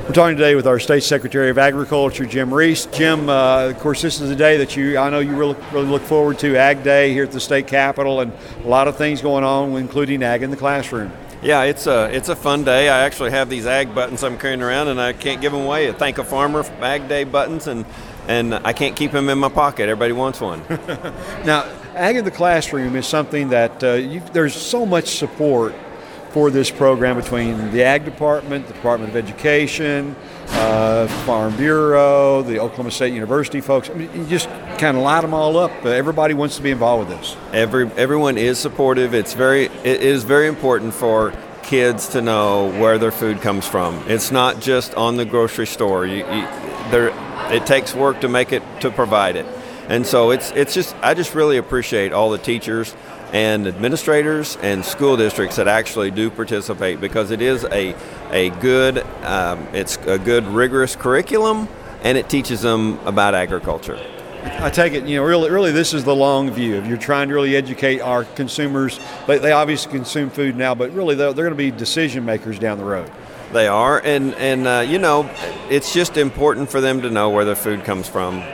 We're talking today with our State Secretary of Agriculture, Jim Reese. Jim, of course, this is the day that I know you really look forward to, Ag Day here at the state capitol, and a lot of things going on, including Ag in the classroom. Yeah, it's a fun day. I actually have these Ag buttons I'm carrying around, and I can't give them away. Thank a Farmer for Ag Day buttons, and I can't keep them in my pocket. Everybody wants one. Now, Ag in the classroom is something that there's so much support for this program between the Ag Department, the Department of Education, Farm Bureau, the Oklahoma State University folks. I mean, you just kind of light them all up. Everybody wants to be involved with this. Everyone is supportive. It is very important for kids to know where their food comes from. It's not just on the grocery store. It takes work to provide it. And so I just really appreciate all the teachers and administrators and school districts that actually do participate, because it is a good rigorous curriculum, and it teaches them about agriculture. I take it, really this is the long view. If you're trying to really educate our consumers, they obviously consume food now, but really they're going to be decision makers down the road. They are, and it's just important for them to know where their food comes from.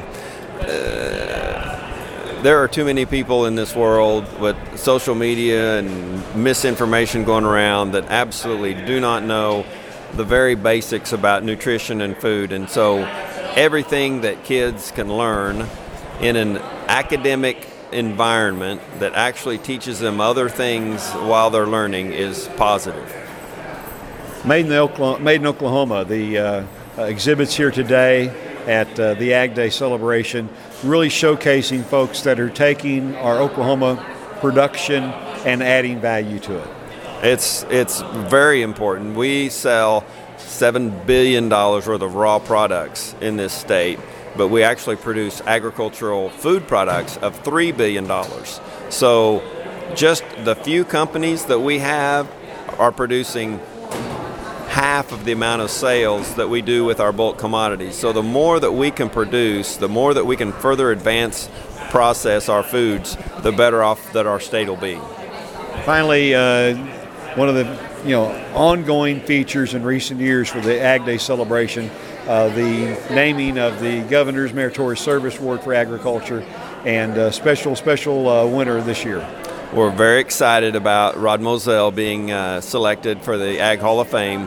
There are too many people in this world with social media and misinformation going around that absolutely do not know the very basics about nutrition and food. And so everything that kids can learn in an academic environment that actually teaches them other things while they're learning is positive. Made in Oklahoma, the exhibits here today at the Ag Day celebration, really showcasing folks that are taking our Oklahoma production and adding value to it. It's very important. We sell $7 billion worth of raw products in this state, but we actually produce agricultural food products of $3 billion. So just the few companies that we have are producing half of the amount of sales that we do with our bulk commodities. So the more that we can produce, the more that we can further process our foods, the better off that our state will be. Finally, one of the ongoing features in recent years for the Ag Day celebration, the naming of the Governor's Meritorious Service Award for Agriculture, and special winner this year. We're very excited about Rod Moselle being selected for the Ag Hall of Fame.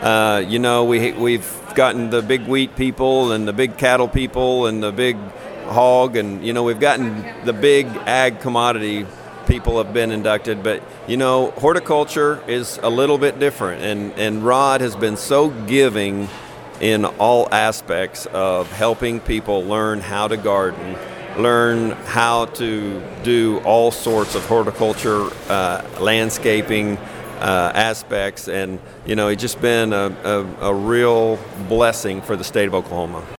We've gotten the big wheat people and the big cattle people and the big hog, and we've gotten the big ag commodity people have been inducted, but horticulture is a little bit different, and Rod has been so giving in all aspects of helping people learn how to garden, learn how to do all sorts of horticulture, landscaping aspects, and it's just been a real blessing for the state of Oklahoma.